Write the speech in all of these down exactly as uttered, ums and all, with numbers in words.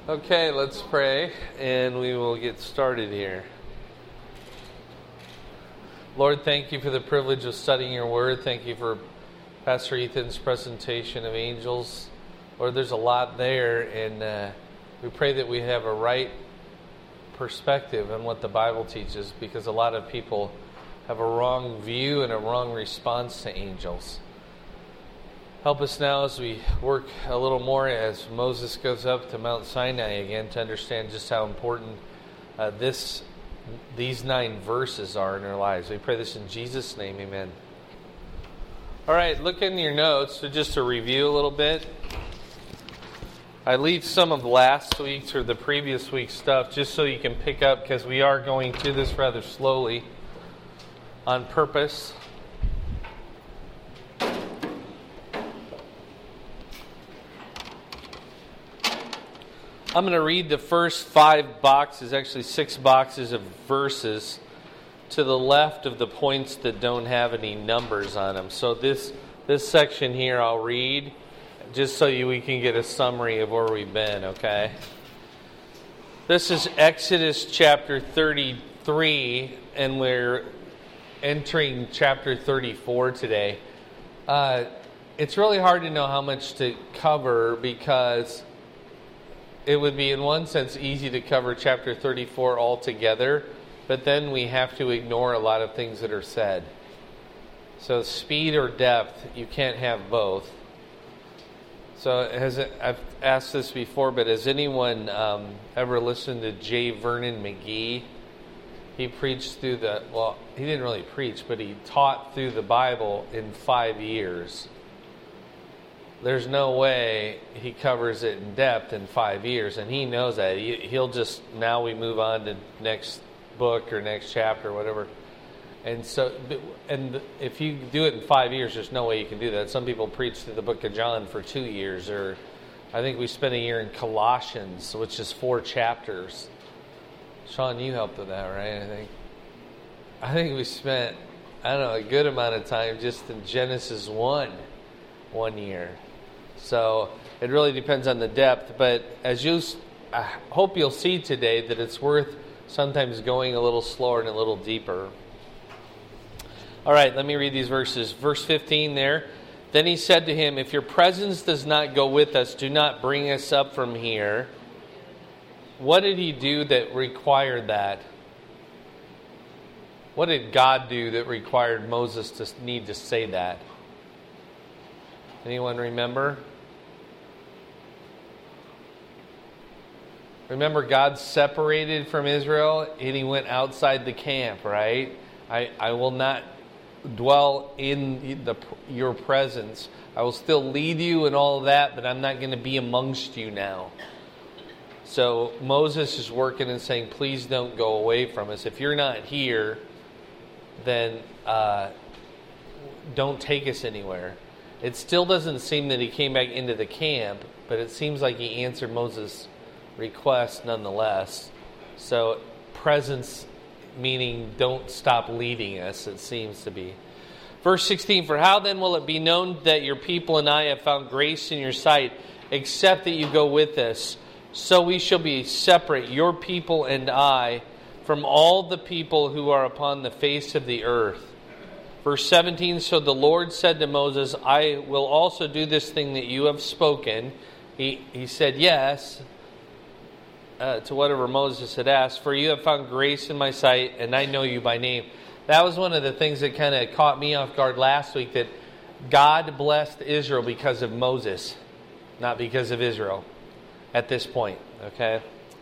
Okay, let's pray, and we will get started here. Lord, thank you for the privilege of studying your word. Thank you for Pastor Ethan's presentation of angels. Lord, there's a lot there, and uh, we pray that we have a right perspective on what the Bible teaches, because a lot of people have a wrong view and a wrong response to angels. Help us now as we work a little more as Moses goes up to Mount Sinai again to understand just how important uh, this these nine verses are in our lives. We pray this in Jesus' name, amen. All right, look in your notes, so just to review a little bit. I leave some of last week's or the previous week's stuff just so you can pick up, because we are going through this rather slowly on purpose. I'm going to read the first five boxes, actually six boxes of verses to the left of the points that don't have any numbers on them. So this this section here I'll read just so you, we can get a summary of where we've been, okay? This is Exodus chapter thirty-three, and we're entering chapter thirty-four today. Uh, it's really hard to know how much to cover, because it would be, in one sense, easy to cover chapter thirty-four altogether, but then we have to ignore a lot of things that are said. So speed or depth, you can't have both. So has it, I've asked this before, but has anyone um, ever listened to J. Vernon McGee? He preached through the, well, he didn't really preach, but he taught through the Bible in five years. There's no way he covers it in depth in five years, and he knows that. He, he'll just, now we move on to next book or next chapter or whatever. And so, and if you do it in five years, there's no way you can do that. Some people preach through the book of John for two years, or I think we spent a year in Colossians, which is four chapters. Sean, you helped with that, right? I think. I think we spent, I don't know, a good amount of time just in Genesis one, one year. So it really depends on the depth, but as you, I hope you'll see today that it's worth sometimes going a little slower and a little deeper. All right, let me read these verses. Verse fifteen there. Then he said to him, "If your presence does not go with us, do not bring us up from here." What did he do that required that? What did God do that required Moses to need to say that? Anyone remember? Remember, God separated from Israel and he went outside the camp, right? I, I will not dwell in the, your presence. I will still lead you and all of that, but I'm not going to be amongst you now. So Moses is working and saying, please don't go away from us. If you're not here, then uh, don't take us anywhere. It still doesn't seem that he came back into the camp, but it seems like he answered Moses' request nonetheless. So presence, meaning don't stop leading us, it seems to be. Verse sixteen, "For how then will it be known that your people and I have found grace in your sight, except that you go with us? So we shall be separate, your people and I, from all the people who are upon the face of the earth." Verse seventeen, "So the Lord said to Moses, I will also do this thing that you have spoken." He, he said yes uh, to whatever Moses had asked. "For you have found grace in my sight, and I know you by name." That was one of the things that kind of caught me off guard last week, that God blessed Israel because of Moses, not because of Israel at this point, okay?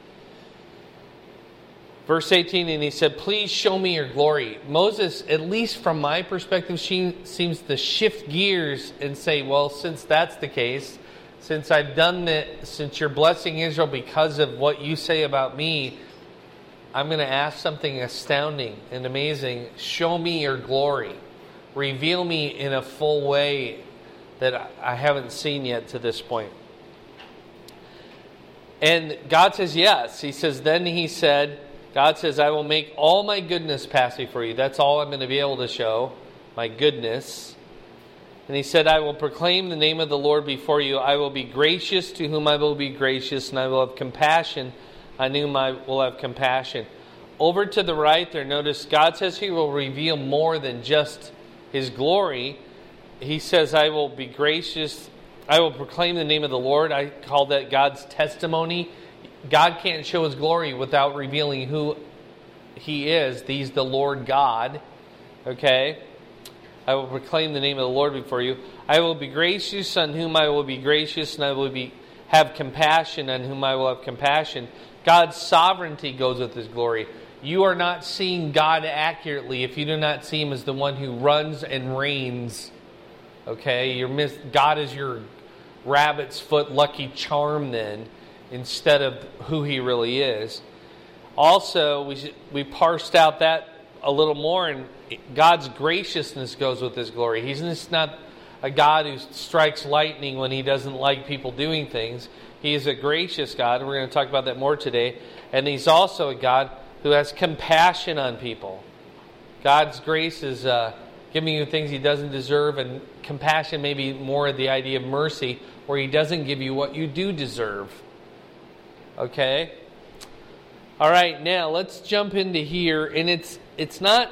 Verse eighteen, "And he said, please show me your glory." Moses, at least from my perspective, she seems to shift gears and say, well, since that's the case, since I've done that, since you're blessing Israel because of what you say about me, I'm going to ask something astounding and amazing. Show me your glory. Reveal me in a full way that I haven't seen yet to this point. And God says yes. He says, then he said, God says, I will make all my goodness pass before you. That's all I'm going to be able to show, my goodness. And he said, I will proclaim the name of the Lord before you. I will be gracious to whom I will be gracious, and I will have compassion on whom I will have compassion. Over to the right there, notice God says he will reveal more than just his glory. He says, I will be gracious. I will proclaim the name of the Lord. I call that God's testimony. God can't show his glory without revealing who he is. He's the Lord God. Okay? I will proclaim the name of the Lord before you. I will be gracious on whom I will be gracious, and I will be have compassion on whom I will have compassion. God's sovereignty goes with his glory. You are not seeing God accurately if you do not see him as the one who runs and reigns. Okay? You're miss- God is your rabbit's foot lucky charm then, instead of who he really is. Also, we we parsed out that a little more, and God's graciousness goes with his glory. He's just not a God who strikes lightning when he doesn't like people doing things. He is a gracious God, and we're going to talk about that more today. And he's also a God who has compassion on people. God's grace is uh, giving you things he doesn't deserve, and compassion may be more the idea of mercy, where he doesn't give you what you do deserve. Okay? All right, now let's jump into here, and it's it's not.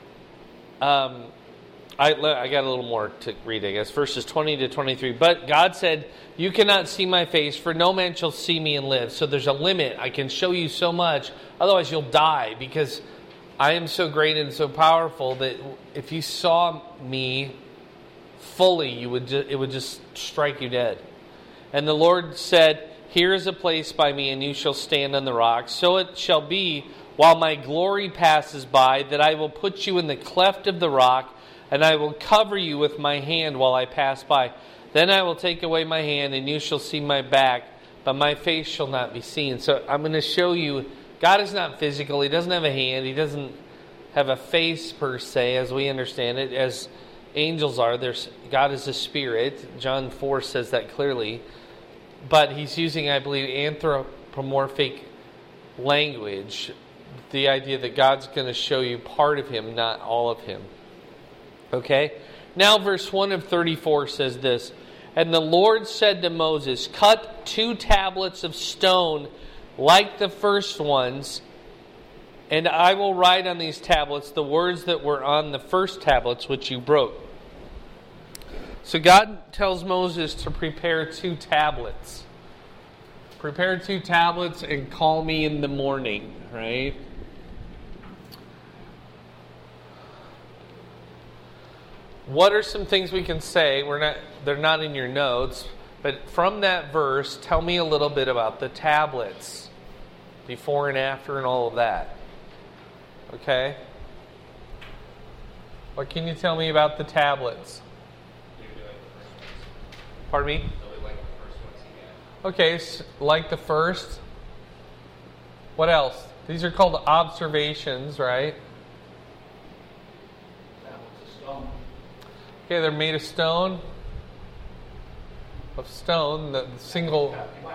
Um, I I got a little more to read, I guess. Verses twenty to twenty-three. But God said, "You cannot see my face, for no man shall see me and live." So there's a limit. I can show you so much, otherwise you'll die, because I am so great and so powerful that if you saw me fully, you would ju- it would just strike you dead. And the Lord said, "Here is a place by me, and you shall stand on the rock. So it shall be, while my glory passes by, that I will put you in the cleft of the rock, and I will cover you with my hand while I pass by. Then I will take away my hand, and you shall see my back, but my face shall not be seen." So I'm going to show you, God is not physical. He doesn't have a hand. He doesn't have a face per se, as we understand it, as angels are. There's, God is a spirit. John four says that clearly. But he's using, I believe, anthropomorphic language. The idea that God's going to show you part of him, not all of him. Okay? Now verse one of thirty-four says this. And the Lord said to Moses, "Cut two tablets of stone like the first ones, and I will write on these tablets the words that were on the first tablets which you broke." So God tells Moses to prepare two tablets. Prepare two tablets and call me in the morning, right? What are some things we can say? We're not they're not in your notes, but from that verse, tell me a little bit about the tablets, before and after and all of that. Okay? What can you tell me about the tablets? Pardon me? Okay, so like the first. What else? These are called observations, right? Okay, they're made of stone. Of stone, the single.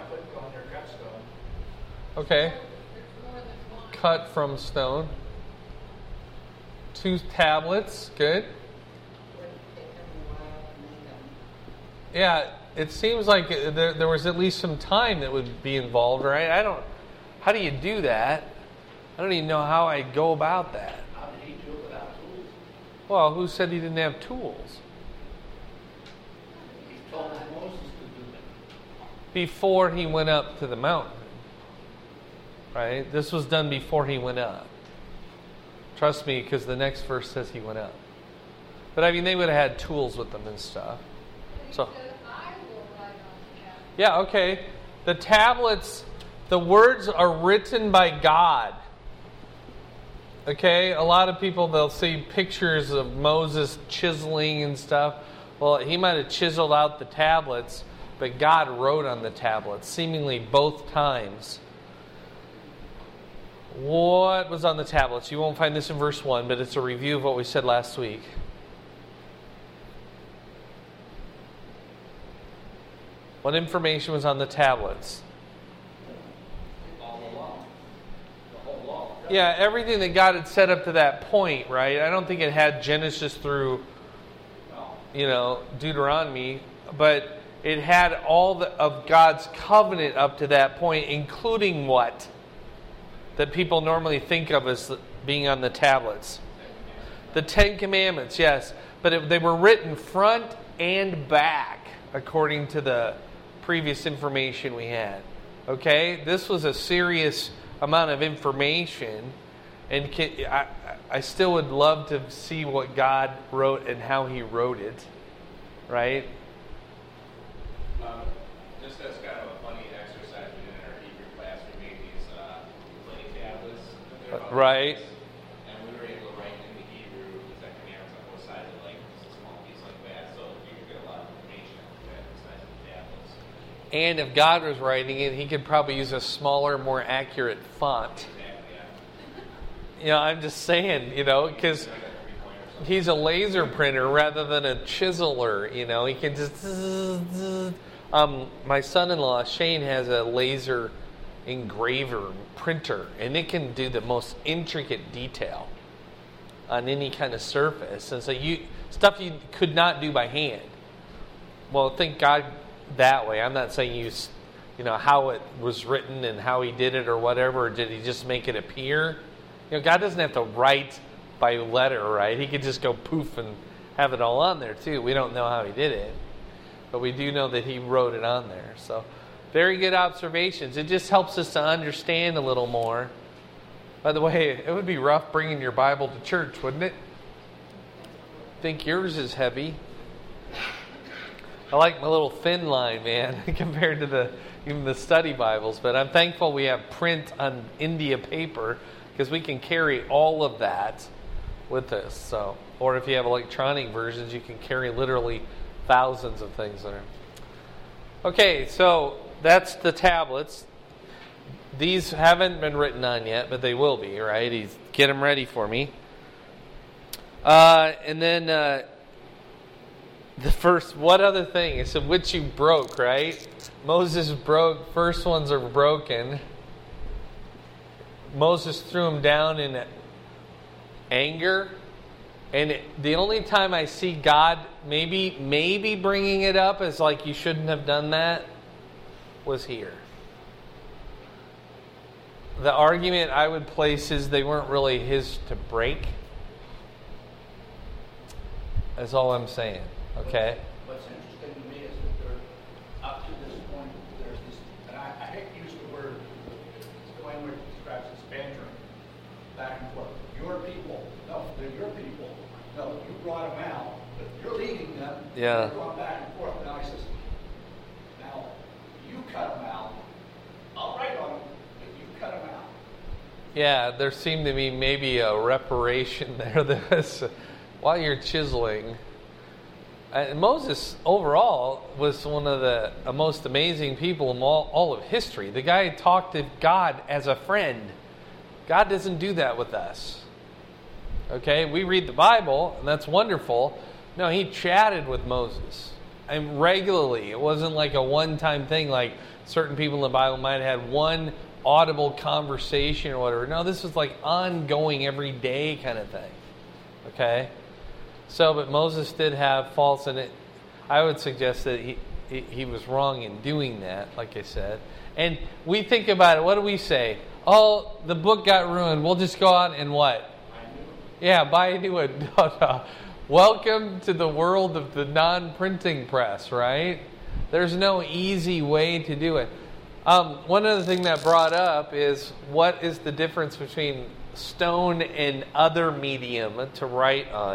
Okay. Cut from stone. Two tablets, good. Yeah, it seems like there, there was at least some time that would be involved, right? I don't. How do you do that? I don't even know how I'd go about that. How did he do it without tools? Well, who said he didn't have tools? He told Moses to do it. Before he went up to the mountain. Right? This was done before he went up. Trust me, because the next verse says he went up. But I mean, they would have had tools with them and stuff. So, yeah, okay. The tablets, the words are written by God. Okay? A lot of people, they'll see pictures of Moses chiseling and stuff. Well, he might have chiseled out the tablets, but God wrote on the tablets, seemingly both times. What was on the tablets? You won't find this in verse one, but it's a review of what we said last week. What information was on the tablets? All the law. The whole law. Yeah, everything that God had set up to that point, right? I don't think it had Genesis through No. you know, Deuteronomy, but it had all the, of God's covenant up to that point, including what? That people normally think of as being on the tablets. The Ten Commandments, yes. But it, they were written front and back, according to the previous information we had. Okay? This was a serious amount of information. And can, I, I still would love to see what God wrote and how He wrote it. Right? Um, just as kind of a funny exercise we did in our Hebrew class, we made these uh, clay tablets. Right. And we were able to write in the Hebrew the Ten Commandments on both sides of like just a small piece like that. So you could get a lot of information out of that besides the tablets. And if God was writing it, He could probably use a smaller, more accurate font. You know, I'm just saying, you know, because He's a laser printer rather than a chiseler, you know. He can just... Um, my son-in-law, Shane, has a laser engraver printer, and it can do the most intricate detail on any kind of surface. And so you stuff you could not do by hand. Well, thank God that way. I'm not saying you, you know, how it was written and how He did it or whatever, or did He just make it appear? You know, God doesn't have to write by letter, right? He could just go poof and have it all on there too. We don't know how He did it, but we do know that He wrote it on there. So, very good observations. It just helps us to understand a little more. By the way, it would be rough bringing your Bible to church, wouldn't it? I think yours is heavy. I like my little thin line, man, compared to the even the study Bibles. But I'm thankful we have print on India paper, because we can carry all of that with us. So, or if you have electronic versions, you can carry literally thousands of things in there. Okay, so that's the tablets. These haven't been written on yet, but they will be, right? He's get them ready for me. Uh, and then uh, the first, what other thing? It said, which you broke, right? Moses broke. First ones are broken. Moses threw him down in anger. And it, the only time I see God maybe maybe bringing it up as like you shouldn't have done that was here. The argument I would place is they weren't really His to break. That's all I'm saying. Okay? What's interesting to me is that they're, up to this point, there's this, and I, I hate to use the word, it's the language that describes this bantering back and forth. Your people, no, they're your people. No, you brought them out, but you're leading them. Yeah. You're going back and forth. Now He says, now you cut them out. I'll write on them, but you cut them out. Yeah, there seemed to be maybe a reparation there. That while you're chiseling. Uh, Moses, overall, was one of the uh, most amazing people in all, all of history. The guy talked to God as a friend. God doesn't do that with us. Okay, we read the Bible, and that's wonderful. No, He chatted with Moses. And regularly. It wasn't like a one-time thing like certain people in the Bible might have had one audible conversation or whatever. No, this was like ongoing, every day kind of thing. Okay? So, but Moses did have faults in it. I would suggest that he, he, he was wrong in doing that, like I said. And we think about it. What do we say? Oh, the book got ruined. We'll just go out and what? Yeah, buy a new one. No, no. Welcome to the world of the non-printing press, right? There's no easy way to do it. Um, one other thing that brought up is what is the difference between stone and other medium to write on?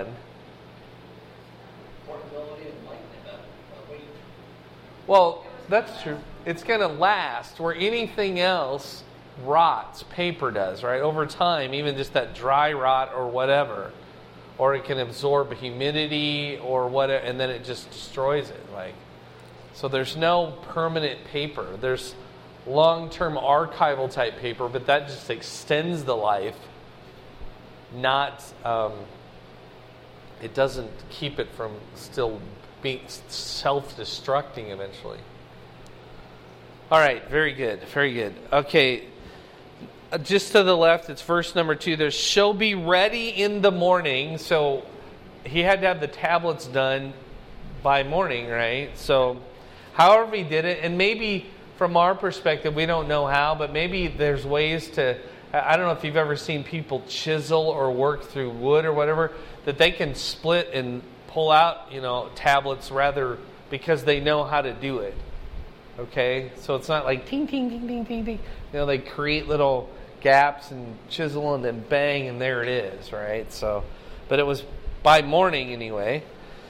Portability and lightness, uh, weight. Well, that's true. It's going to last where anything else rots, paper does, right? Over time, even just that dry rot or whatever. Or it can absorb humidity or whatever, and then it just destroys it. Like, so there's no permanent paper. There's long-term archival type paper, but that just extends the life. Not, um, it doesn't keep it from still being self-destructing eventually. All right, very good, very good. Okay, just to the left, it's verse number two. There shall be ready in the morning. So he had to have the tablets done by morning, right? So however he did it, and maybe from our perspective, we don't know how, but maybe there's ways to, I don't know if you've ever seen people chisel or work through wood or whatever, that they can split and pull out, you know, tablets rather because they know how to do it. Okay? So it's not like ting, ting, ting, ting, ting, ting. You know, they create little gaps and chisel and then bang and there it is, right? So, but it was by morning anyway.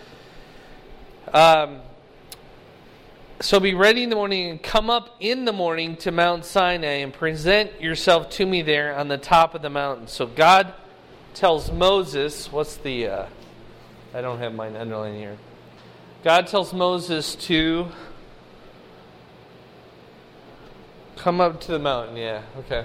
Um, so be ready in the morning and come up in the morning to Mount Sinai and present yourself to me there on the top of the mountain. So God tells Moses, what's the, uh, I don't have mine underlined here. God tells Moses to come up to the mountain, yeah, okay.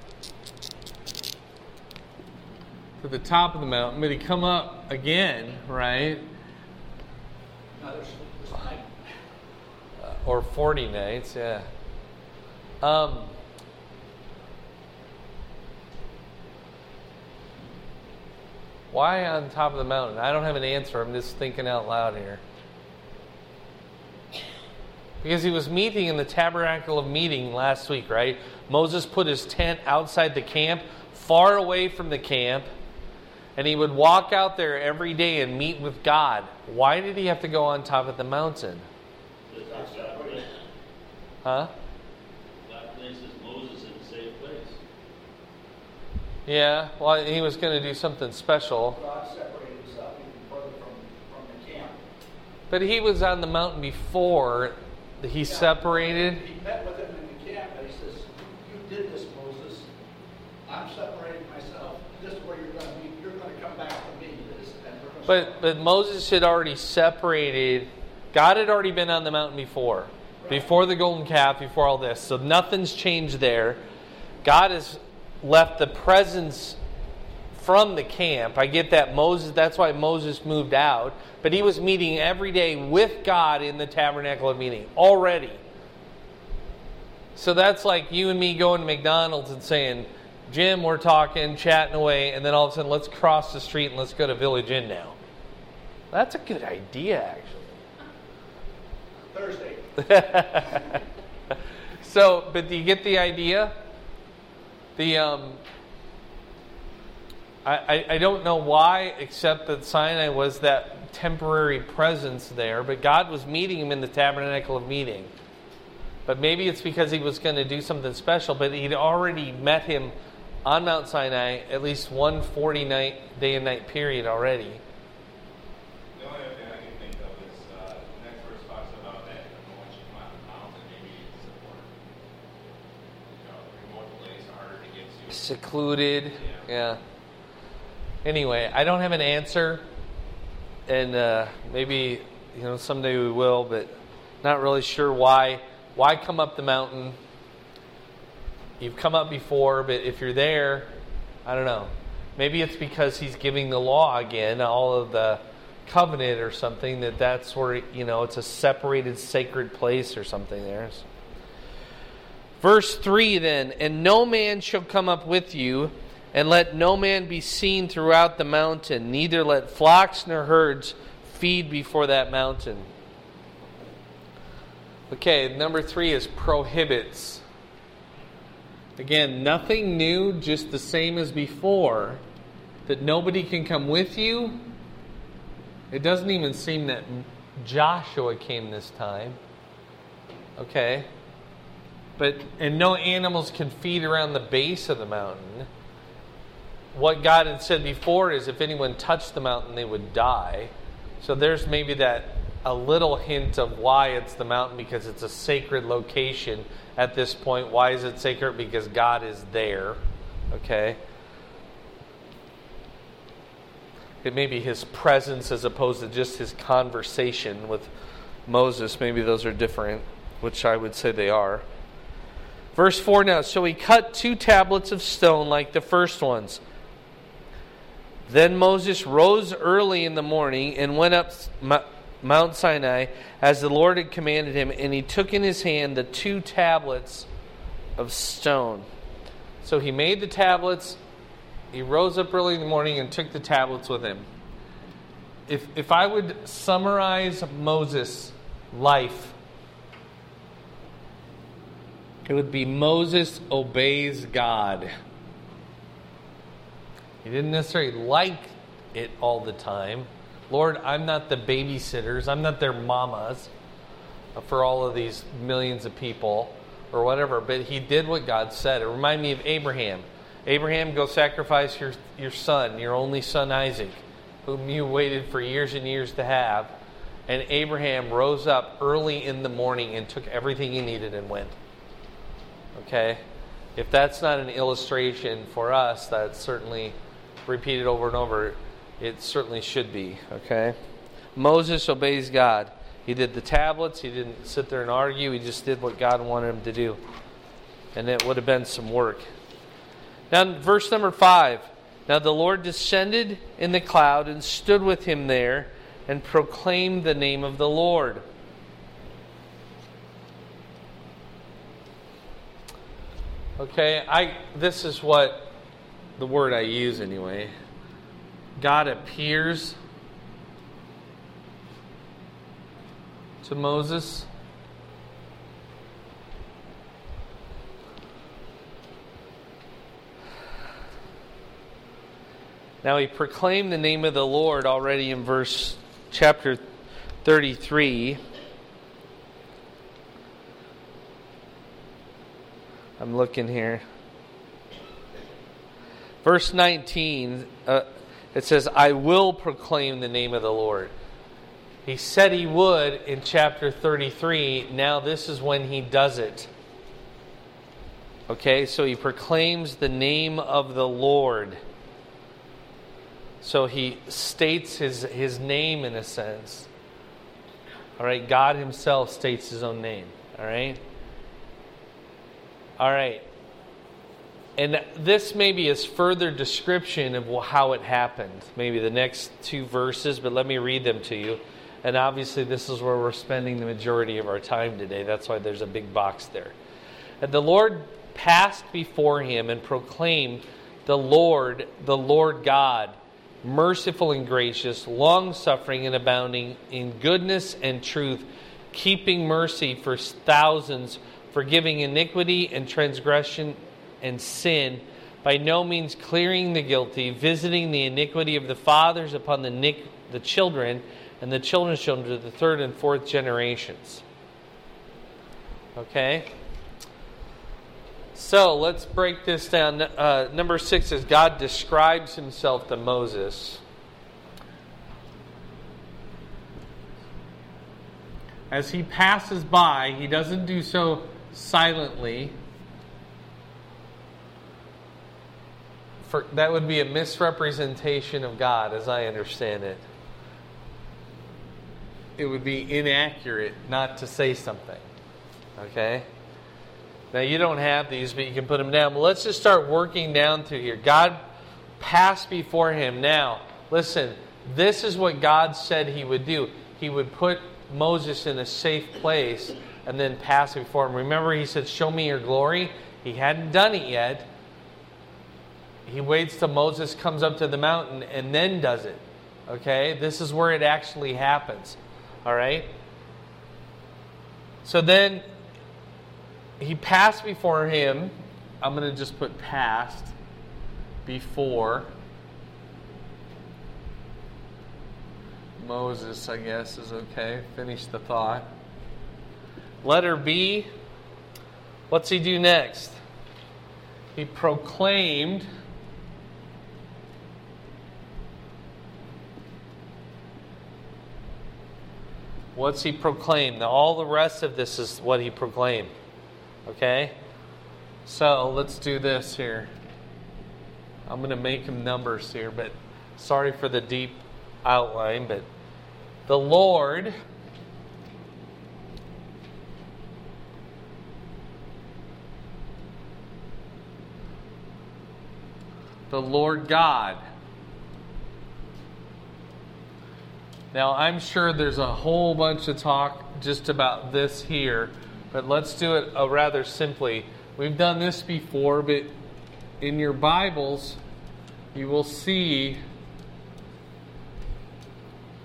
To the top of the mountain, but he come up again, right? No, there's, there's night. Uh, or forty nights, yeah. Um, why on top of the mountain? I don't have an answer. I'm just thinking out loud here. Because he was meeting in the tabernacle of meeting last week, right? Moses put his tent outside the camp, far away from the camp, and he would walk out there every day and meet with God. Why did he have to go on top of the mountain? Huh? God places Moses in a safe place. Yeah, well, he was going to do something special. God separated himself even further from, from the camp. But he was on the mountain before he Yeah. separated. He met with him in the camp, and he says, you, you did this, Moses. I'm separating myself. This is where you're going to be. You're going to come back to me. This, and we're going to But but Moses had already separated. God had already been on the mountain before. Before the golden calf, before all this. So nothing's changed there. God has left the presence from the camp. I get that Moses, that's why Moses moved out. But he was meeting every day with God in the tabernacle of meeting already. So that's like you and me going to McDonald's and saying, Jim, we're talking, chatting away, and then all of a sudden, let's cross the street and let's go to Village Inn now. That's a good idea, actually. Thursday. So, but do you get the idea? The um, I, I I don't know why, except that Sinai was that temporary presence there, but God was meeting him in the tabernacle of meeting. But maybe it's because he was going to do something special, but he'd already met him on Mount Sinai at least one forty night day and night period already. The only other thing I can think of is uh, the next verse talks about that once you come out of the mountain, maybe it's a more, you know, remote place, harder to get to. Secluded, Yeah. yeah. Anyway, I don't have an answer, and uh, maybe you know someday we will, but not really sure why. Why come up the mountain? You've come up before, but if you're there, I don't know. Maybe it's because he's giving the law again, all of the covenant or something, that that's where, you know, it's a separated sacred place or something there. Verse three then, and no man shall come up with you, and let no man be seen throughout the mountain, neither let flocks nor herds feed before that mountain. Okay, number three is prohibits. Again, nothing new, just the same as before. That nobody can come with you. It doesn't even seem that Joshua came this time. Okay. But, and no animals can feed around the base of the mountain. What God had said before is if anyone touched the mountain, they would die. So there's maybe that a little hint of why it's the mountain, because it's a sacred location at this point. Why is it sacred? Because God is there. Okay. It may be his presence as opposed to just his conversation with Moses. Maybe those are different, which I would say they are. Verse four now. So he cut two tablets of stone like the first ones. Then Moses rose early in the morning and went up Mount Sinai as the Lord had commanded him, and he took in his hand the two tablets of stone. So he made the tablets. He rose up early in the morning and took the tablets with him. if if I would summarize Moses' life, it would be Moses obeys God. He didn't necessarily like it all the time. Lord, I'm not the babysitters. I'm not their mamas for all of these millions of people or whatever. But he did what God said. It reminded me of Abraham. Abraham, go sacrifice your, your son, your only son Isaac, whom you waited for years and years to have. And Abraham rose up early in the morning and took everything he needed and went. Okay? If that's not an illustration for us, that's certainly repeated over and over. It certainly should be. Okay? Moses obeys God. He did the tablets. He didn't sit there and argue. He just did what God wanted him to do. And it would have been some work. Now, verse number five. Now the Lord descended in the cloud and stood with him there and proclaimed the name of the Lord. Okay, I this is what the word I use anyway. God appears to Moses. Now he proclaimed the name of the Lord already in verse chapter thirty-three. I'm looking here. Verse nineteen, uh, it says, I will proclaim the name of the Lord. He said he would in chapter thirty-three. Now this is when he does it. Okay, so he proclaims the name of the Lord. So he states his, his name in a sense. All right, God himself states his own name. All right? All right. And this maybe is further description of how it happened. Maybe the next two verses, but let me read them to you. And obviously this is where we're spending the majority of our time today. That's why there's a big box there. And the Lord passed before him and proclaimed, the Lord, the Lord God, merciful and gracious, long-suffering and abounding in goodness and truth, keeping mercy for thousands, forgiving iniquity and transgression and sin, by no means clearing the guilty, visiting the iniquity of the fathers upon the, nic- the children, and the children's children to the third and fourth generations. Okay? So, let's break this down. Uh, number six is God describes himself to Moses. As he passes by, he doesn't do so silently. For, that would be a misrepresentation of God, as I understand it. It would be inaccurate not to say something. Okay? Now, you don't have these, but you can put them down. But let's just start working down through here. God passed before him. Now, listen, this is what God said he would do. He would put Moses in a safe place and then pass before him. Remember, he said, show me your glory. He hadn't done it yet. He waits till Moses comes up to the mountain and then does it. Okay? This is where it actually happens. All right? So then he passed before him. I'm going to just put passed before Moses, I guess, is okay. Finish the thought. Letter B. What's he do next? He proclaimed What's he proclaimed? Now, all the rest of this is what he proclaimed. Okay? So, let's do this here. I'm going to make him numbers here, but sorry for the deep outline, but the Lord the Lord God. Now, I'm sure there's a whole bunch of talk just about this here, but let's do it uh, rather simply. We've done this before, but in your Bibles, you will see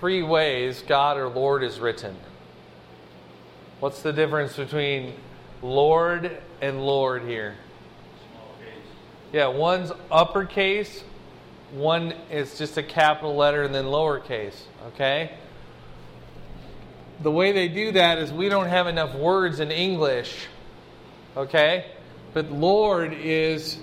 three ways God or Lord is written. What's the difference between Lord and Lord here? Small case. Yeah, one's uppercase, one is just a capital letter and then lowercase, okay? The way they do that is we don't have enough words in English, okay? But Lord is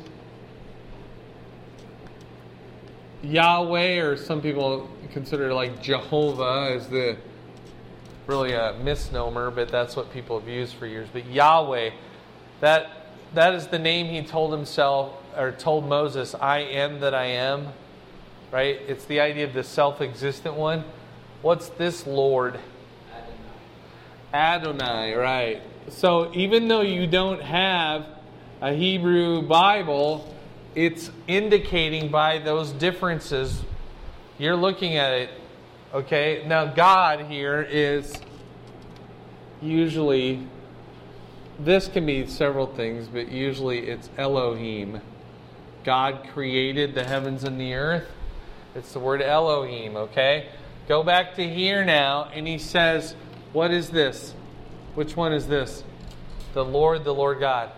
Yahweh, or some people consider like Jehovah as the really a misnomer, but that's what people have used for years. But Yahweh, that that is the name he told himself, or told Moses, I am that I am, right? It's the idea of the self-existent one. What's this Lord? Adonai. Adonai, right. So even though you don't have a Hebrew Bible, it's indicating by those differences. You're looking at it, okay? Now God here is usually, this can be several things, but usually it's Elohim. God created the heavens and the earth. It's the word Elohim, okay? Go back to here now, and he says, what is this? Which one is this? The Lord, the Lord God.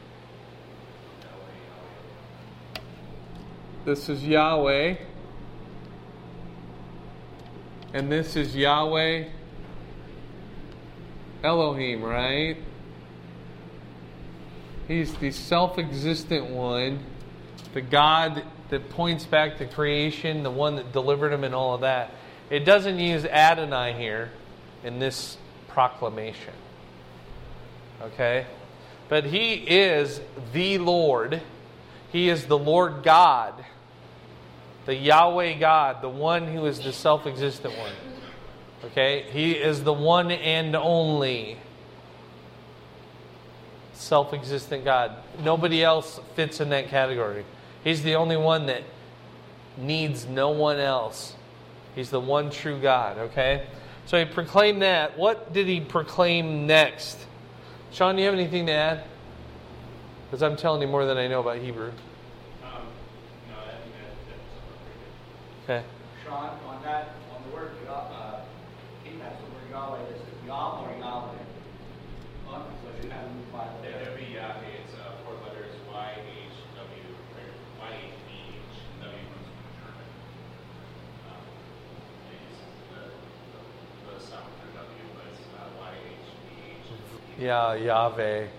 This is Yahweh. And this is Yahweh Elohim, right? He's the self-existent one, the God that points back to creation, the one that delivered him and all of that. It doesn't use Adonai here in this proclamation. Okay? But he is the Lord. He is the Lord God. The Yahweh God, the one who is the self-existent one. Okay? He is the one and only self-existent God. Nobody else fits in that category. He's the only one that needs no one else. He's the one true God, okay? So he proclaimed that. What did he proclaim next? Sean, do you have anything to add? Because I'm telling you more than I know about Hebrew. Um, no, I think that, that's pretty good. Okay. Sean, on that, on the word, Yah- uh, he has the word Yahweh, is it Yah or Yahweh? On, so you have a new Bible There there. would be Yahweh, it's uh, four letters, Y H W, or Y H B H, W comes from German. Um, they use the, the, the sound for W, but it's uh, Y H B H. Yeah, Yahweh.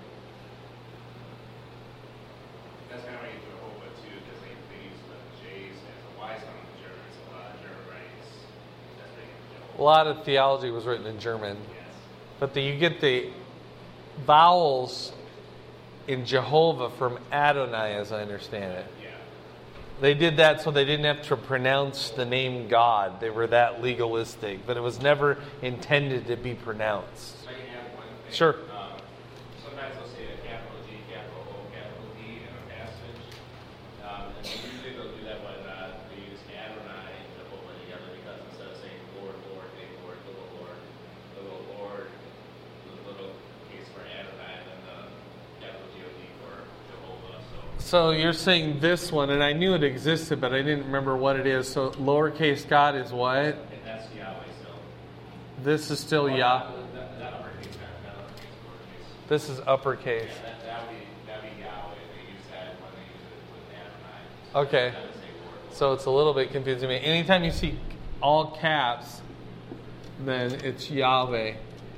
That's kind of why you do Jehovah too, because they, they use the J's as a Y sound in German, so a lot of German writings, that's why you get A Jehovah. lot of theology was written in German. Yes. But the, you get the vowels in Jehovah from Adonai, as I understand it. Yeah. They did that so they didn't have to pronounce the name God. They were that legalistic. But it was never intended to be pronounced. So I can add one thing. Sure. Um, sometimes they'll say a capital G, capital O, capital D in a passage. Um, and usually they'll do that when uh, they use Adonai and Jehovah together, because instead of saying Lord, Lord, big Lord, little Lord, little Lord, the little case for Adonai, and then the capital G O D for Jehovah. So So you're saying this one, and I knew it existed, but I didn't remember what it is. So lowercase God is what? and that's Yahweh still. This is still Yah. That, that uppercase, not that uppercase, lowercase. This is uppercase. Yeah, that, that would be, that would be Yahweh. They use that when they use it with Adonai. Okay. That is a word. So it's a little bit confusing me. Anytime you see all caps, then it's Yahweh.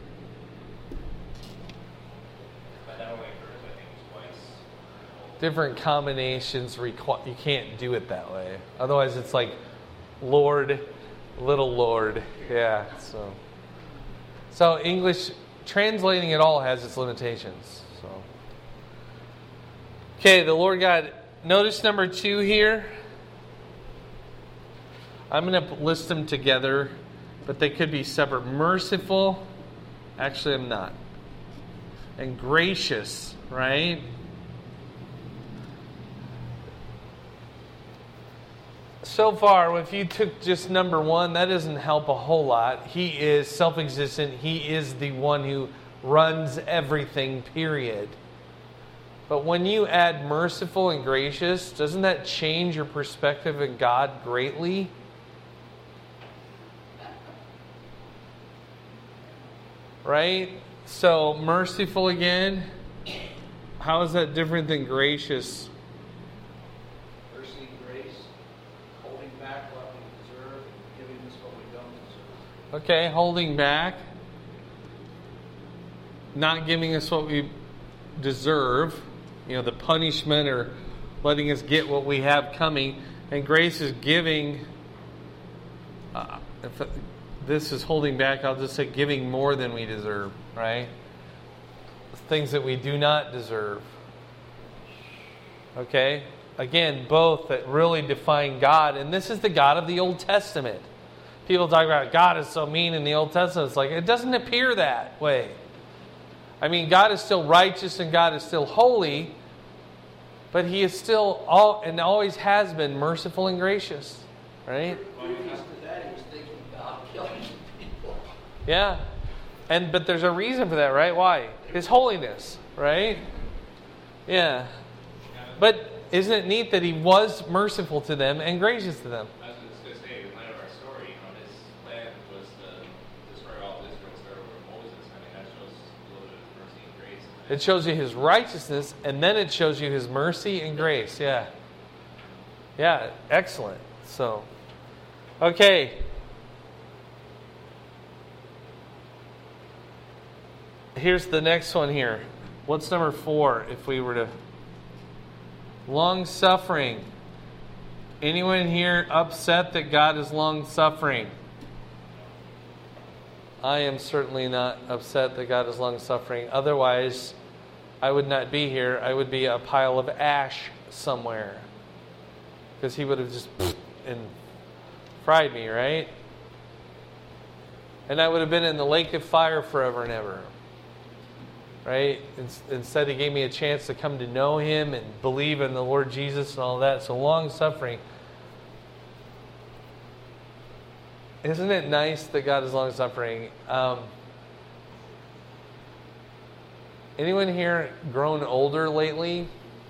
But that only occurs, I think, twice. Different combinations require, you can't do it that way. Otherwise it's like Lord, little Lord. Yeah, so so English translating it all has its limitations. So okay, the Lord God. Notice number two here. I'm going to list them together, but they could be separate. Merciful. Actually, I'm not. And gracious, right? So far, if you took just number one, that doesn't help a whole lot. He is self-existent. He is the one who runs everything, period. But when you add merciful and gracious, doesn't that change your perspective of God greatly? right? So merciful again. How is that different than gracious? Mercy and grace, holding back what we deserve, giving us what we don't deserve. Okay, holding back. Not giving us what we deserve. You know, the punishment or letting us get what we have coming. And grace is giving. Uh, if this is holding back, I'll just say giving more than we deserve, right? Things that we do not deserve. Okay? Again, both that really define God. And this is the God of the Old Testament. People talk about God is so mean in the Old Testament. It's like, it doesn't appear that way. I mean, God is still righteous and God is still holy. But He is still, all and always has been, merciful and gracious. Right? Previous to that, he was thinking about killing people. Yeah. And but there's a reason for that, right? Why? His holiness, right? Yeah. But isn't it neat that He was merciful to them and gracious to them? I was just going to say, in light of our story, you know, His plan was to destroy all of Israel and start over with Moses. I mean, that shows a little bit of mercy and grace. It shows you His righteousness, and then it shows you His mercy and grace. Yeah. Yeah, excellent. So, okay. Here's the next one here. What's number four if we were to... Long-suffering. Anyone here upset that God is long-suffering? I am certainly not upset that God is long-suffering. Otherwise, I would not be here. I would be a pile of ash somewhere. Because He would have just and fried me, right? And I would have been in the lake of fire forever and ever. Right? Instead, He gave me a chance to come to know Him and believe in the Lord Jesus and all that. So long-suffering. Isn't it nice that God is long-suffering? Um, anyone here grown older lately?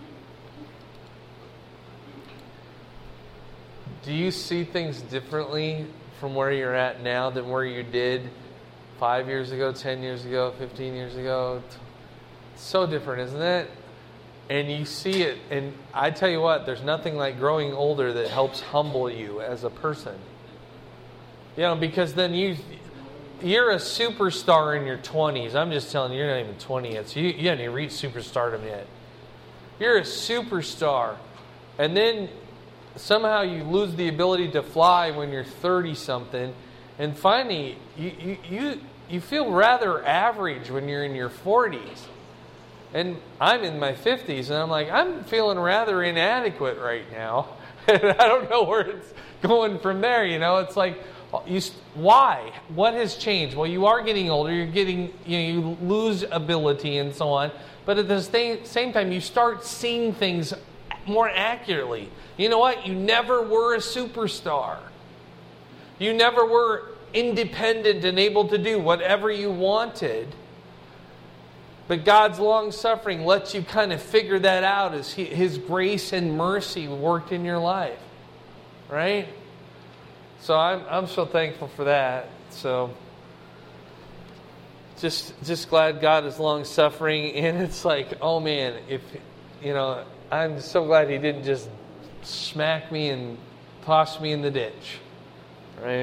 Do you see things differently from where you're at now than where you did five years ago, ten years ago, fifteen years ago? It's so different, isn't it? And you see it, and I tell you what, there's nothing like growing older that helps humble you as a person. You know, because then you, you're a superstar in your twenties. I'm just telling you, you're not even twenty yet, so you, you haven't even reached superstardom yet. You're a superstar. And then somehow you lose the ability to fly when you're thirty-something. And finally, you, you, you, you feel rather average when you're in your forties. And I'm in my fifties, and I'm like, I'm feeling rather inadequate right now. And I don't know where it's going from there, you know. It's like, you, why? What has changed? Well, you are getting older. You're getting, you know, you lose ability and so on. But at the same, same time, you start seeing things more accurately. You know what? You never were a superstar. You never were independent and able to do whatever you wanted. But God's long-suffering lets you kind of figure that out as he, His grace and mercy worked in your life. Right? So I'm I'm so thankful for that. So just just glad God is long-suffering. And it's like, oh man, if, you know, I'm so glad He didn't just smack me and toss me in the ditch. Right?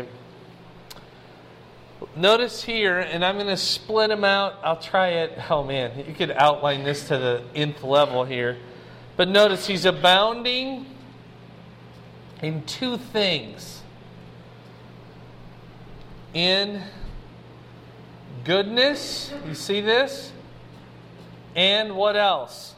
Notice here, and I'm going to split them out. I'll try it. Oh man, you could outline this to the nth level here. But notice He's abounding in two things. In goodness, you see this? And what else?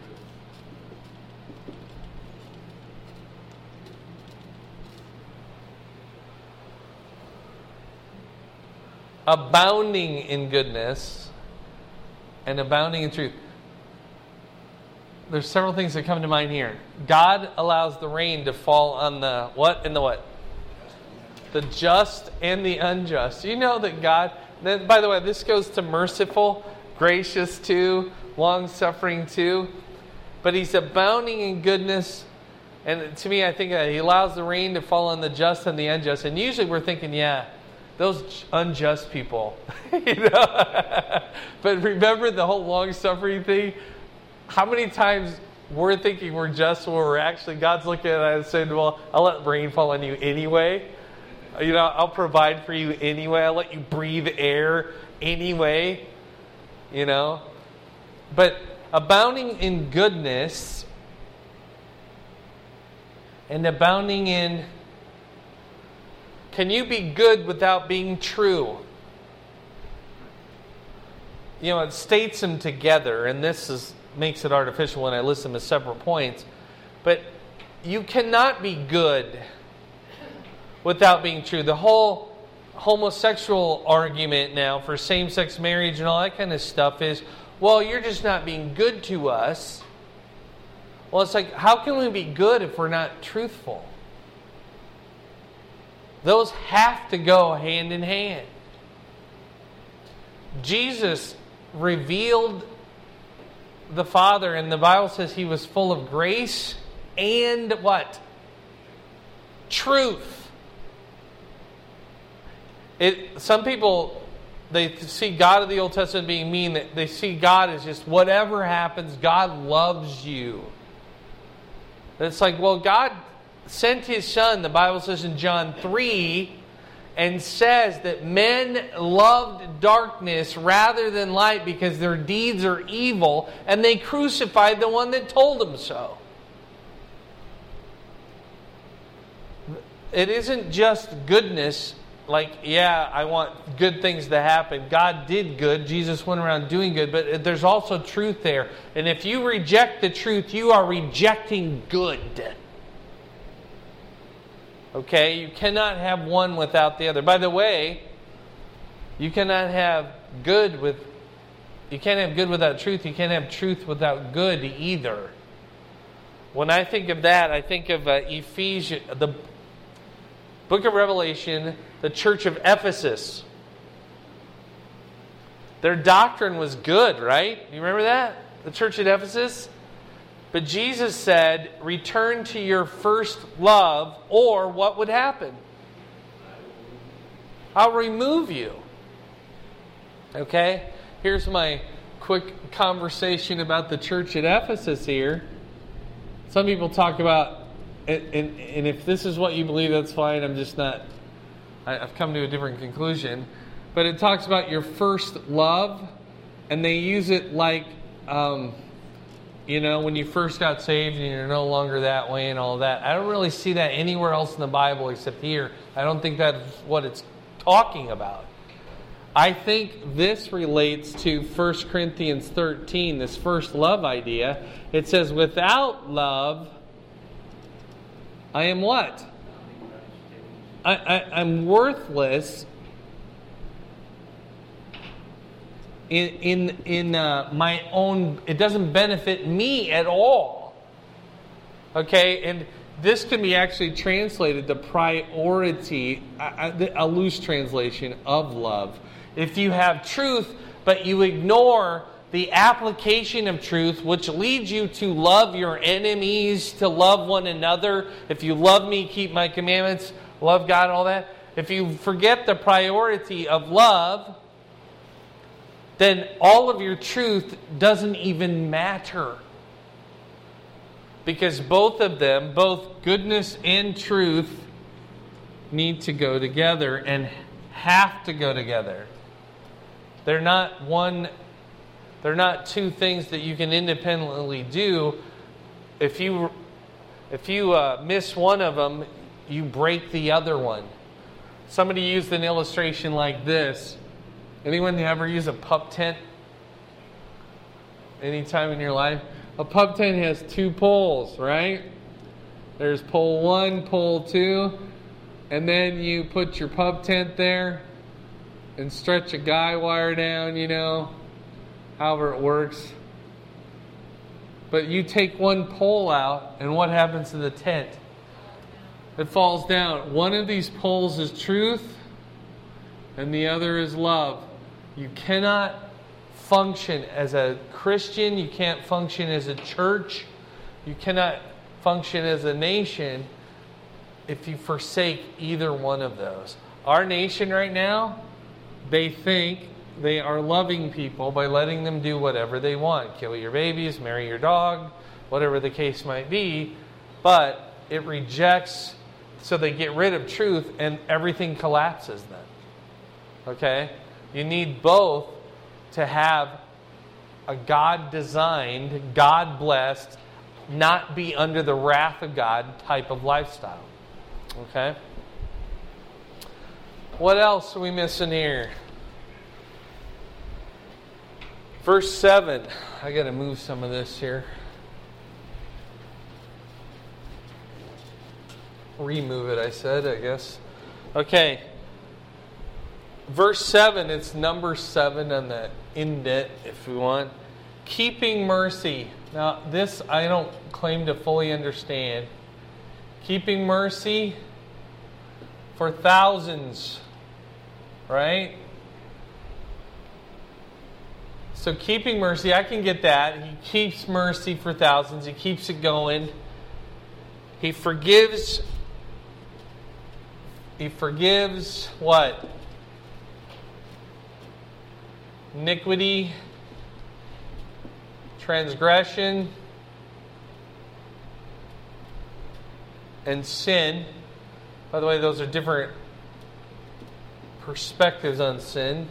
Abounding in goodness and abounding in truth. There's several things that come to mind here. God allows the rain to fall on the what and the what? The just and the unjust. You know that God, then, by the way, this goes to merciful, gracious too, long-suffering too. But He's abounding in goodness. And to me, I think that He allows the rain to fall on the just and the unjust. And usually we're thinking, yeah, those unjust people. you know? But remember the whole long-suffering thing? How many times we're thinking we're just when we're actually, God's looking at us and saying, well, I'll let rain fall on you anyway. You know, I'll provide for you anyway. I'll let you breathe air anyway. You know? But abounding in goodness and abounding in... Can you be good without being true? You know, it states them together, and this is makes it artificial when I list them as separate points. But you cannot be good without being true. The whole homosexual argument now for same-sex marriage and all that kind of stuff is, well, you're just not being good to us. Well, it's like, how can we be good if we're not truthful? Those have to go hand in hand. Jesus revealed the Father, and the Bible says He was full of grace and what? Truth. It. Some people, they see God of the Old Testament being mean. That they see God as just whatever happens, God loves you. It's like, well, God sent His Son, the Bible says in John three, and says that men loved darkness rather than light because their deeds are evil, and they crucified the one that told them so. It isn't just goodness, like, yeah, I want good things to happen. God did good. Jesus went around doing good, but there's also truth there. And if you reject the truth, you are rejecting good. Okay? You cannot have one without the other. By the way, you cannot have good with... You can't have good without truth. You can't have truth without good either. When I think of that, I think of uh, Ephesians... The Book of Revelation, the church of Ephesus. Their doctrine was good, right? You remember that? The church at Ephesus? But Jesus said, return to your first love, or what would happen? I'll remove you. Okay? Here's my quick conversation about the church at Ephesus here. Some people talk about, and, and, and if this is what you believe, that's fine. I'm just not, I, I've come to a different conclusion. But it talks about your first love, and they use it like... Um, You know, when you first got saved and you're no longer that way and all of that. I don't really see that anywhere else in the Bible except here. I don't think that's what it's talking about. I think this relates to First Corinthians thirteen, this first love idea. It says, without love, I am what? I, I, I'm worthless in in in uh, my own. It doesn't benefit me at all. Okay, and this can be actually translated the priority, a, a loose translation of love. If you have truth, but you ignore the application of truth, which leads you to love your enemies, to love one another. If you love me, keep my commandments, love God, all that. If you forget the priority of love, then all of your truth doesn't even matter. Because both of them, both goodness and truth, need to go together and have to go together. They're not one, they're not two things that you can independently do. If you if you uh, miss one of them, you break the other one. Somebody used an illustration like this. Anyone ever use a pup tent? Any time in your life? A pup tent has two poles, right? There's pole one, pole two, and then you put your pup tent there and stretch a guy wire down, you know, however it works. But you take one pole out, and what happens to the tent? It falls down. One of these poles is truth, and the other is love. You cannot function as a Christian. You can't function as a church. You cannot function as a nation if you forsake either one of those. Our nation right now, they think they are loving people by letting them do whatever they want. Kill your babies, marry your dog, whatever the case might be. But it rejects, so they get rid of truth and everything collapses then. Okay? You need both to have a God-designed, God-blessed, not be under the wrath of God type of lifestyle. Okay? What else are we missing here? Verse seven. I got to move some of this here. Remove it, I said, I guess. Okay. Verse seven, it's number seven on the indent, if we want. Keeping mercy. Now, this I don't claim to fully understand. Keeping mercy for thousands. Right? So keeping mercy, I can get that. He keeps mercy for thousands. He keeps it going. He forgives. He forgives what? Iniquity, transgression, and sin. By the way, those are different perspectives on sin.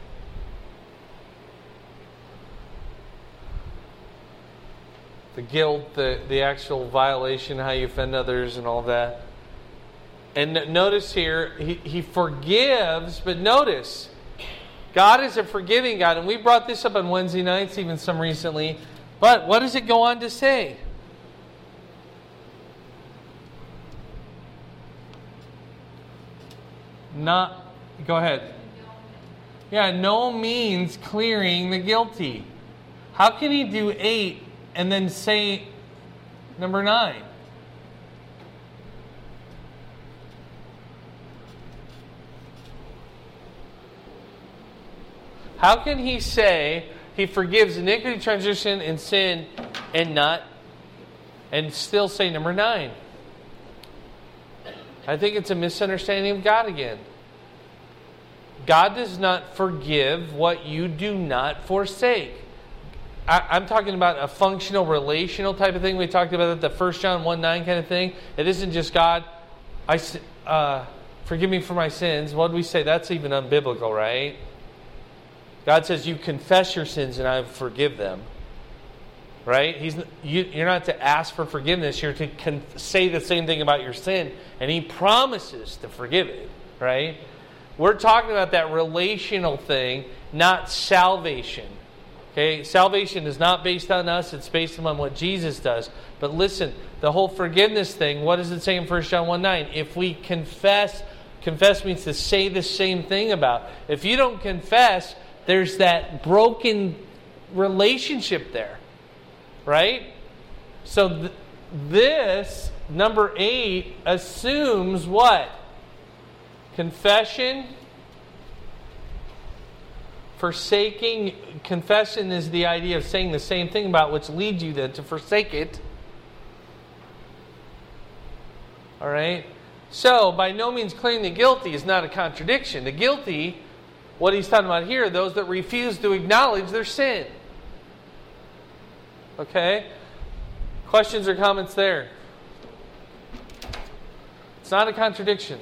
The guilt, the, the actual violation, how you offend others and all that. And notice here, he, he forgives, but notice, God is a forgiving God. And we brought this up on Wednesday nights, even some recently. But what does it go on to say? Not, go ahead. Yeah, no means clearing the guilty. How can he do eight and then say number nine? How can he say he forgives iniquity, transgression, and sin, and not, and still say number nine? I think it's a misunderstanding of God again. God does not forgive what you do not forsake. I, I'm talking about a functional, relational type of thing. We talked about it, the First John one nine kind of thing. It isn't just God, I uh, forgive me for my sins. What do we say? That's even unbiblical, right? God says you confess your sins and I forgive them. Right? He's you, You're not to ask for forgiveness. You're to con- say the same thing about your sin. And He promises to forgive it. Right? We're talking about that relational thing, not salvation. Okay? Salvation is not based on us. It's based on what Jesus does. But listen, the whole forgiveness thing, what does it say in First John one nine? If we confess, confess means to say the same thing about. If you don't confess, there's that broken relationship there. Right? So th- this, number eight, assumes what? Confession. Forsaking. Confession is the idea of saying the same thing about, which leads you then to forsake it. Alright? So, by no means clearing the guilty is not a contradiction. The guilty, what he's talking about here, are those that refuse to acknowledge their sin. Okay? Questions or comments there? It's not a contradiction.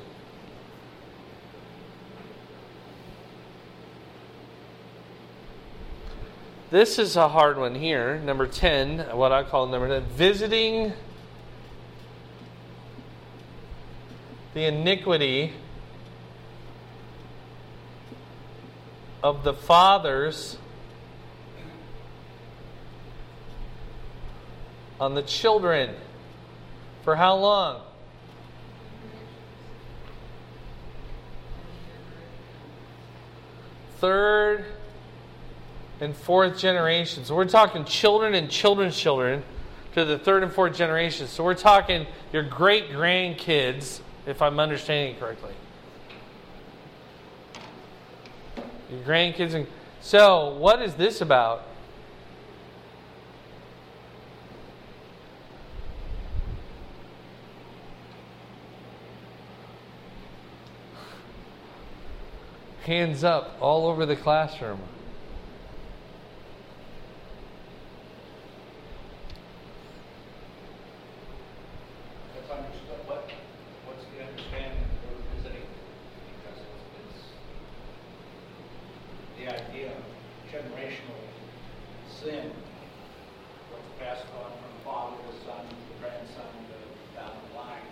This is a hard one here. Number ten, what I call number ten. Visiting the iniquity of the fathers on the children. For how long? Third and fourth generations. So we're talking children and children's children to the third and fourth generations. So we're talking your great grandkids, if I'm understanding it correctly. Your grandkids. And so what is this about? Hands up all over the classroom. That's understood. What, what's the understanding that we're visiting? Because it's, it's the idea of generational sin, what's passed on from father to son to grandson to down the line.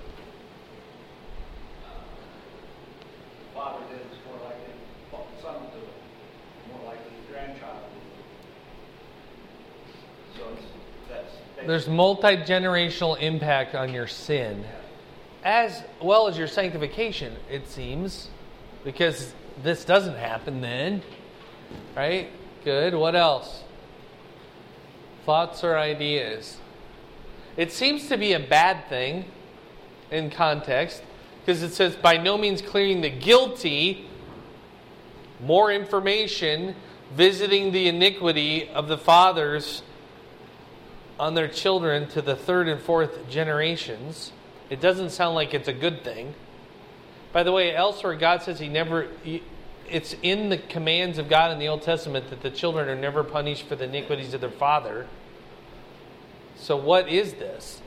Uh, Father did it, it's more likely the son will do it, more likely the grandchild will do it. So it's, that's There's multi-generational impact on your sin, as well as your sanctification, it seems, because this doesn't happen then, right? Good. What else? Thoughts or ideas? It seems to be a bad thing in context, because it says, by no means clearing the guilty, more information, visiting the iniquity of the fathers on their children to the third and fourth generations. It doesn't sound like it's a good thing. By the way, elsewhere God says he never, he, it's in the commands of God in the Old Testament that the children are never punished for the iniquities of their father. So what is this?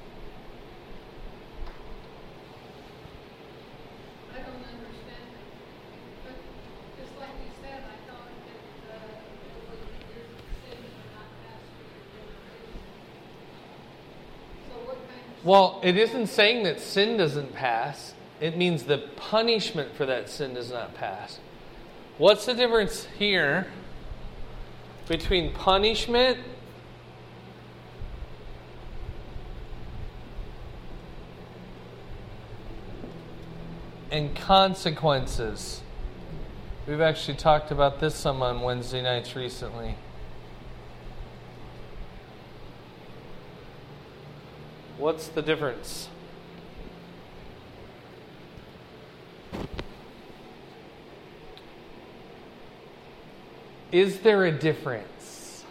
I don't understand it. But just like you said, I thought that uh, it was your sins are not passed through your generation. So what kind of Well, it isn't saying that sin doesn't pass. It means the punishment for that sin does not pass. What's the difference here between punishment and consequences? We've actually talked about this some on Wednesday nights recently. What's the difference? Is there a difference?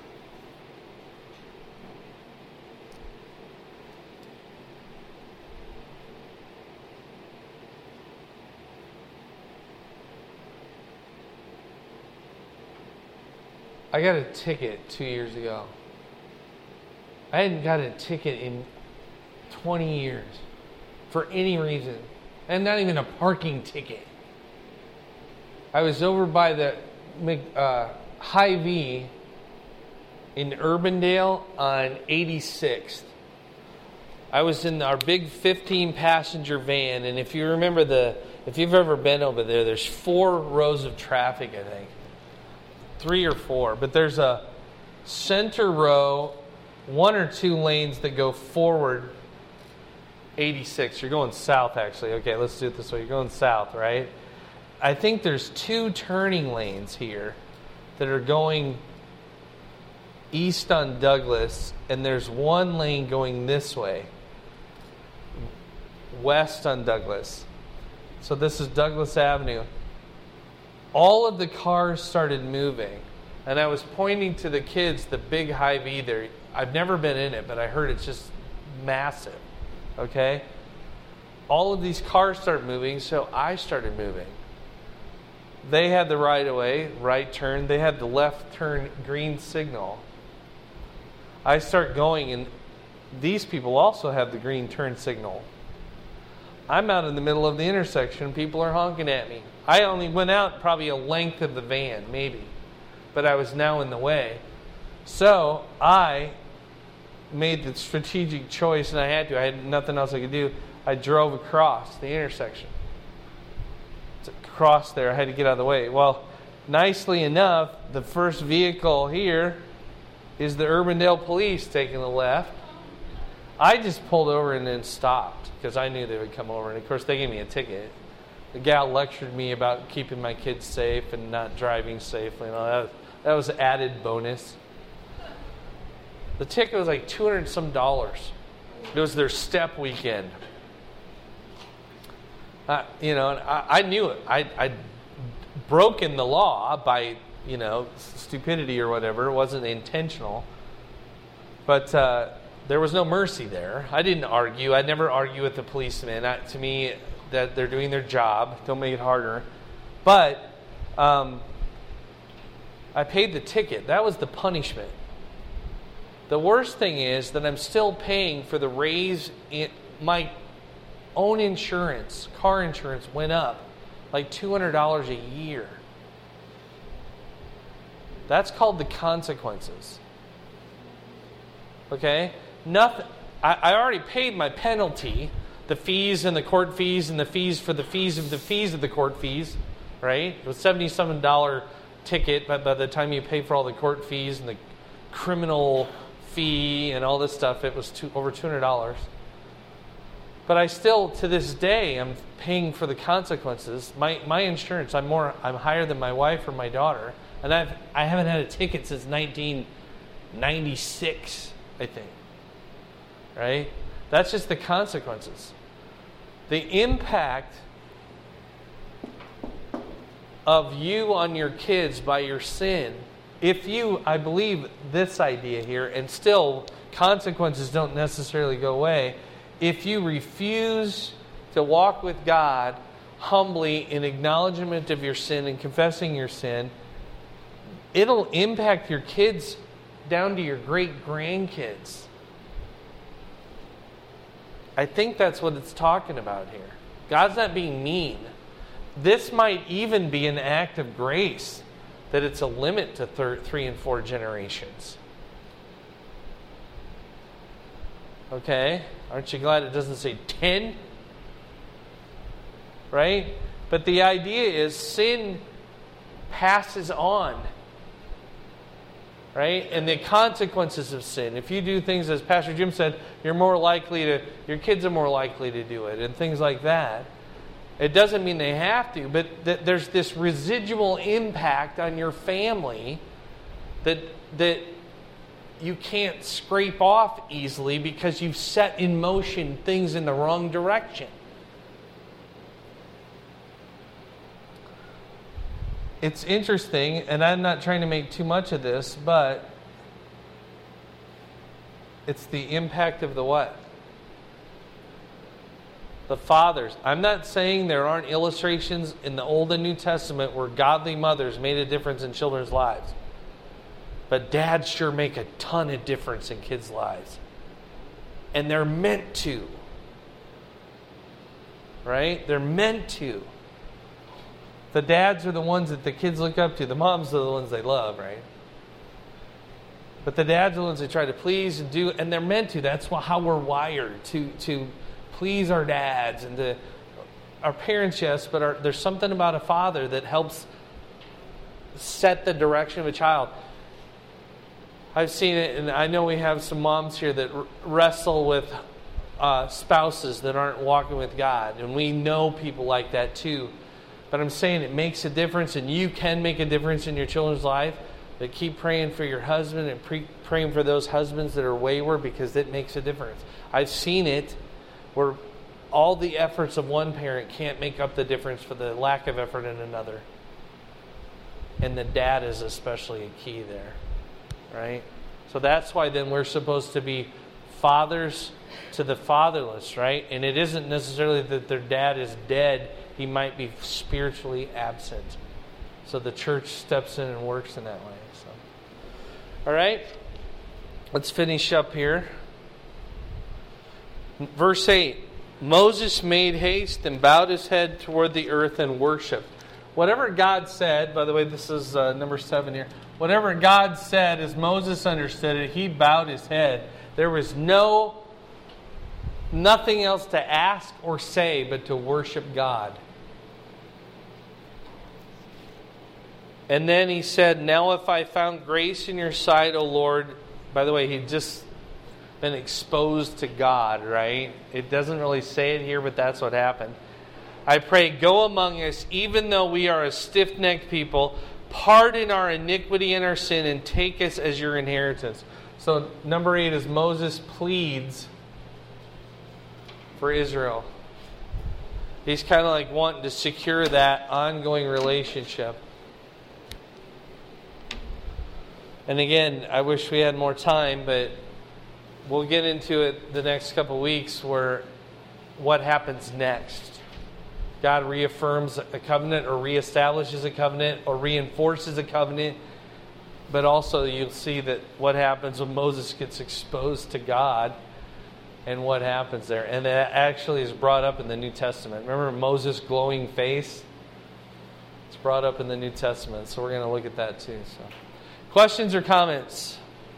I got a ticket two years ago. I hadn't got a ticket in twenty years for any reason. And not even a parking ticket. I was over by the uh, Hy-Vee in Urbandale on eighty-sixth. I was in our big fifteen passenger van, and if you remember the, if you've ever been over there, there's four rows of traffic, I think. Three or four. But there's a center row, one or two lanes that go forward eighty-six. You're going south, actually. Okay, let's do it this way. You're going south, right? I think there's two turning lanes here that are going east on Douglas, and there's one lane going this way, west on Douglas. So this is Douglas Avenue. All of the cars started moving, and I was pointing to the kids, the big Hy-Vee there. I've never been in it, but I heard it's just massive, okay? All of these cars started moving, so I started moving. They had the right of way, right turn. They had the left turn green signal. I start going, and these people also have the green turn signal. I'm out in the middle of the intersection. People are honking at me. I only went out probably a length of the van, maybe. But I was now in the way. So I made the strategic choice, and I had to. I had nothing else I could do. I drove across the intersection. To cross there, I had to get out of the way. Well, nicely enough, the first vehicle here is the Urbandale police taking the left. I just pulled over and then stopped because I knew they would come over. And of course, they gave me a ticket. The gal lectured me about keeping my kids safe and not driving safely and all that. That was an added bonus. The ticket was like two hundred and some dollars. It was their step weekend. Uh, you know, I, I knew it. I, I'd broken the law by, you know, stupidity or whatever. It wasn't intentional. But uh, there was no mercy there. I didn't argue. I never argue with the policeman. I, to me, that they're doing their job. Don't make it harder. But Um, I paid the ticket. That was the punishment. The worst thing is that I'm still paying for the raise in my own insurance. Car insurance went up like two hundred dollars a year. That's called the consequences. Okay? Nothing. I, I already paid my penalty, the fees and the court fees and the fees for the fees of the fees of the court fees, right? It was seventy-seven dollars ticket, but by the time you pay for all the court fees and the criminal fee and all this stuff, it was two, over two hundred dollars. But I still, to this day, I'm paying for the consequences. My my insurance, I'm more, I'm higher than my wife or my daughter, and I've I haven't had a ticket since nineteen ninety-six, I think. Right? That's just the consequences. The impact of you on your kids by your sin, if you, I believe this idea here, and still consequences don't necessarily go away, if you refuse to walk with God humbly in acknowledgement of your sin and confessing your sin, it'll impact your kids down to your great-grandkids. I think that's what it's talking about here. God's not being mean. This might even be an act of grace, that it's a limit to thir- three and four generations. Okay? Aren't you glad it doesn't say ten? Right? But the idea is sin passes on. Right? And the consequences of sin. If you do things, as Pastor Jim said, you're more likely to, your kids are more likely to do it, and things like that. It doesn't mean they have to, but th- there's this residual impact on your family that that you can't scrape off easily because you've set in motion things in the wrong direction. It's interesting, and I'm not trying to make too much of this, but it's the impact of the what? The fathers. I'm not saying there aren't illustrations in the Old and New Testament where godly mothers made a difference in children's lives. But dads sure make a ton of difference in kids' lives. And they're meant to. Right? They're meant to. The dads are the ones that the kids look up to. The moms are the ones they love, right? But the dads are the ones they try to please and do, and they're meant to. That's how we're wired, to to please our dads and to our parents, yes, but our, there's something about a father that helps set the direction of a child. I've seen it, and I know we have some moms here that r- wrestle with uh, spouses that aren't walking with God, and we know people like that too. But I'm saying it makes a difference, and you can make a difference in your children's life. But keep praying for your husband and pre- praying for those husbands that are wayward, because it makes a difference. I've seen it where all the efforts of one parent can't make up the difference for the lack of effort in another. And the dad is especially a key there, right? So that's why then we're supposed to be fathers to the fatherless, right? And it isn't necessarily that their dad is dead. He might be spiritually absent. So the church steps in and works in that way. So, all right, let's finish up here. Verse eight, Moses made haste and bowed his head toward the earth and worshiped. Whatever God said, by the way, this is uh, number seven here. Whatever God said, as Moses understood it, he bowed his head. There was no, nothing else to ask or say but to worship God. And then he said, now if I found grace in your sight, O Lord. By the way, he'd just been exposed to God, right? It doesn't really say it here, but that's what happened. I pray, go among us, even though we are a stiff-necked people. Pardon our iniquity and our sin, and take us as your inheritance. So number eight is Moses pleads for Israel. He's kind of like wanting to secure that ongoing relationship. And again, I wish we had more time, but we'll get into it the next couple weeks, where what happens next. God reaffirms a covenant or reestablishes a covenant or reinforces a covenant. But also you'll see that what happens when Moses gets exposed to God and what happens there. And that actually is brought up in the New Testament. Remember Moses' glowing face? It's brought up in the New Testament. So we're going to look at that too. So, questions or comments?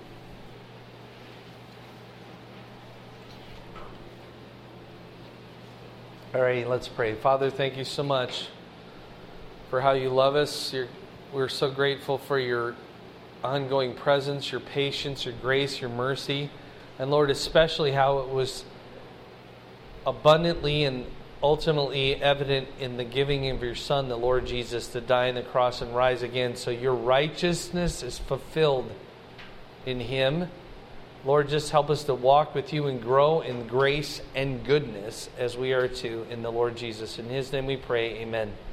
All right, let's pray. Father, thank you so much for how you love us. You're, we're so grateful for your ongoing presence, your patience, your grace, your mercy. And Lord, especially how it was abundantly and ultimately evident in the giving of your Son, the Lord Jesus, to die on the cross and rise again. So your righteousness is fulfilled in him. Lord, just help us to walk with you and grow in grace and goodness as we are to in the Lord Jesus. In his name we pray, amen.